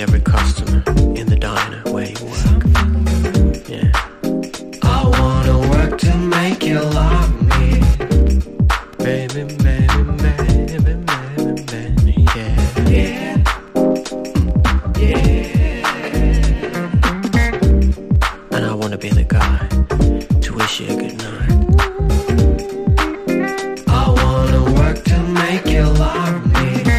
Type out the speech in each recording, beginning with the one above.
every customer in the diner where you work. Yeah. I wanna work to make you love me. Baby, baby, baby, baby, baby, yeah. Yeah. Yeah. And I wanna be the guy to wish you a good night. I wanna work to make you love me.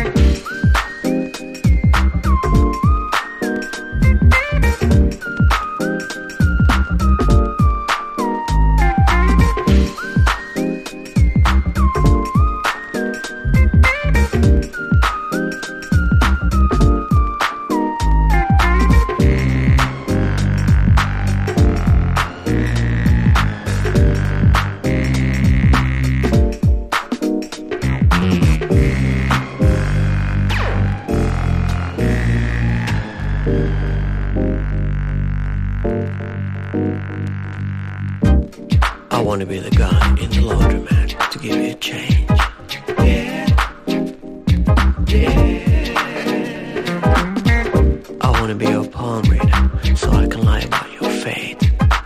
I wanna be the guy in the laundromat to give you a change. Yeah. Yeah. I wanna be your palm reader so I can lie about your fate.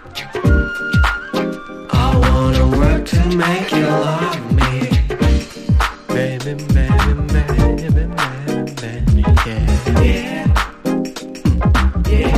I wanna work to make you love me. Baby, baby, baby, baby, baby, yeah. Yeah. Yeah.